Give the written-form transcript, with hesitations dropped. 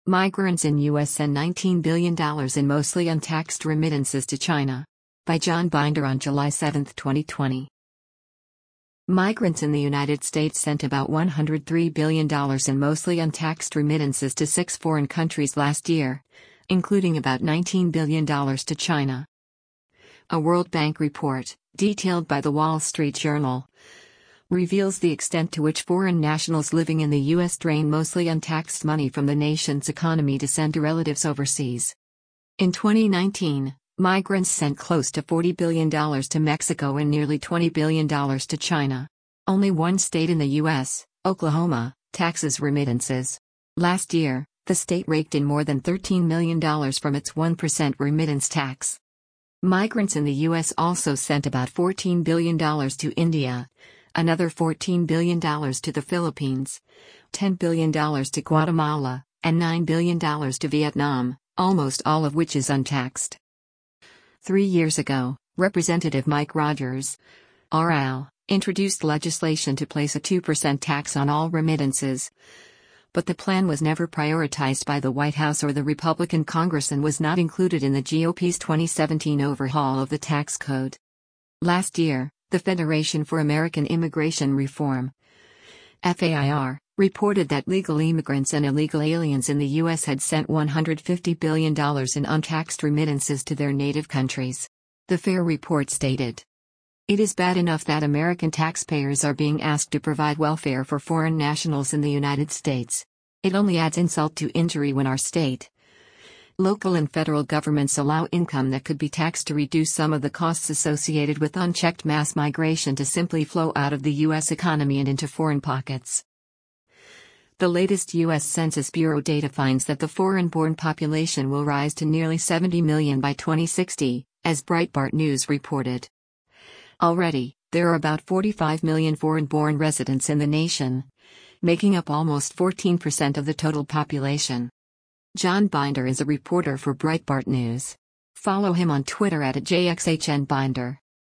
Migrants in U.S. send $19 billion in mostly untaxed remittances to China. By John Binder on July 7, 2020. Migrants in the United States sent about $103 billion in mostly untaxed remittances to 6 foreign countries last year, including about $19 billion to China. A World Bank report, detailed by the Wall Street Journal, reveals the extent to which foreign nationals living in the U.S. drain mostly untaxed money from the nation's economy to send to relatives overseas. In 2019, migrants sent close to $40 billion to Mexico and nearly $20 billion to China. Only one state in the U.S., Oklahoma, taxes remittances. Last year, the state raked in more than $13 million from its 1% remittance tax. Migrants in the U.S. also sent about $14 billion to India, another $14 billion to the Philippines, $10 billion to Guatemala, and $9 billion to Vietnam, almost all of which is untaxed. 3 years ago, Representative Mike Rogers, RL, introduced legislation to place a 2% tax on all remittances. But the plan was never prioritized by the White House or the Republican Congress and was not included in the GOP's 2017 overhaul of the tax code. Last year, the Federation for American Immigration Reform, FAIR, reported that legal immigrants and illegal aliens in the U.S. had sent $150 billion in untaxed remittances to their native countries. The FAIR report stated, "It is bad enough that American taxpayers are being asked to provide welfare for foreign nationals in the United States. It only adds insult to injury when our state, local and federal governments allow income that could be taxed to reduce some of the costs associated with unchecked mass migration to simply flow out of the U.S. economy and into foreign pockets." The latest U.S. Census Bureau data finds that the foreign-born population will rise to nearly 70 million by 2060, as Breitbart News reported. Already, there are about 45 million foreign-born residents in the nation, making up almost 14% of the total population. John Binder is a reporter for Breitbart News. Follow him on Twitter @JXHNBinder.